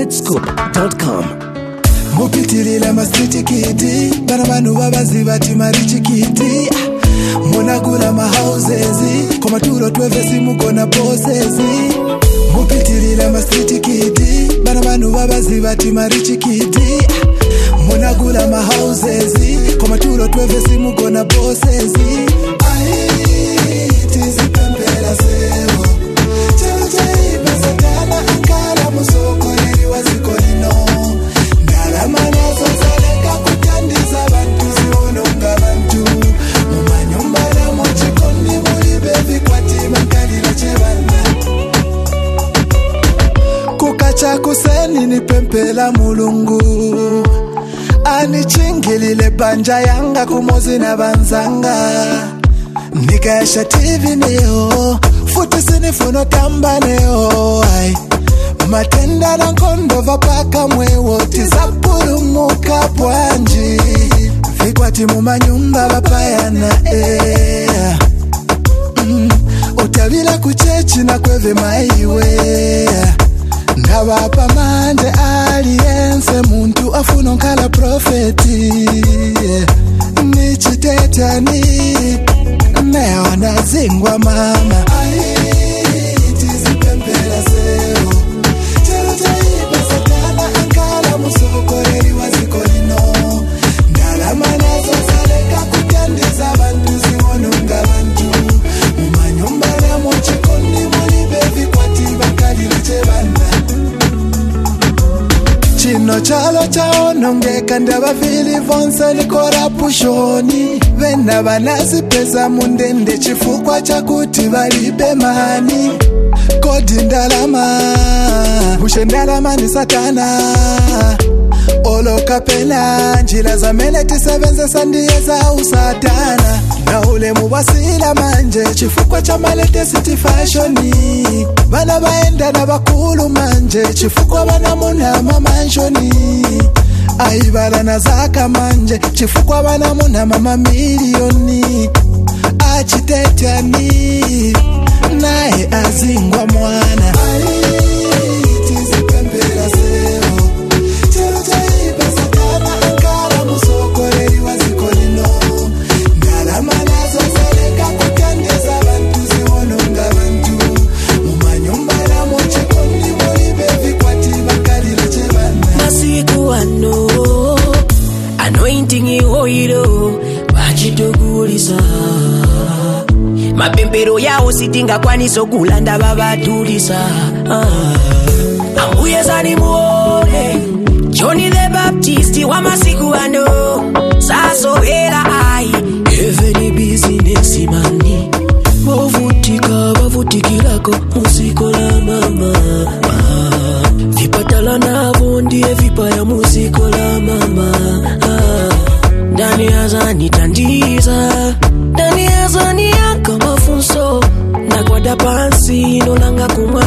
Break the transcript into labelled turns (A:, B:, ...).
A: zscoop.com.
B: Mupitirira masiti kiti bana banu babazi bati marichi kiti munagula ma houses koma turo twevesi mukona bosses. Mupitirira masiti kiti bana banu babazi bati marichi kiti munagula ma houses koma turo twevesi mukona bosses. Tizipembela sebo chalo chai basatana ankara musoko eri wazikolino. Manazo zaleka kutandiza bantu ziononga bantu mumanyumba na mochikondi muri bevi kwati mankalira chebanda. Kukacha kuseni ni pempela mulungu anichingilile banja yanga kumozi na banzanga. Nikaesha TV neo futi sinifuno tamba neo ay. Matenda na kondo vapaka mwewo tizapuru muka pwanji vikwati mumanyumba vapayana utavila kuchechi na kweve maiwe ndavapa mande aliense muntu afuno nkala profeti nichitetani neona zingwa mama tizipembela seo basatana ankala musoko eri wazikolino. Ndalamanazo zaleka kutandiza bantu ziononga bantu mumanyumba na mochikondi muri bevi kwati bakalira chebanda. Chino chalo chaonongeka ndabavili vonse likora pushoni vena banazi pesa mundende chifukwa chakuti valibe mani. Kodi ndalama bushe ndalama ni satana oloka pena njila za mene tisevenze sandiye za usatana na ule muwasila manje chifukwa cha malete city fashoni bana baenda na bakulu manje chifukwa bana muna mamanshoni aibala na zaka manje chifukwa bana muna mama milioni achitetani nae azingwa mwana. Tizipembela seo chelo chai basatana ankara musoko eri wazikolino. Ndalamanazo zaleka kutandiza bantu ziononga bantu mumanyumba na mochikondi muri bevi kwati bakalira chebanda.
A: Masiku anointing ihoiro bachitogulisa mapempero yao sitinga kwaniso kulanda babatulisa. Ambuye zani muone Johnny the Baptist wa masiku ano saso hera ai every business mani bavutikilako musiko la mama vipatala navo ndiye vipaya musiko la mama. Ndani azani tandiza ndani azani yaka mafunso na kwada pansi nolanga kumwa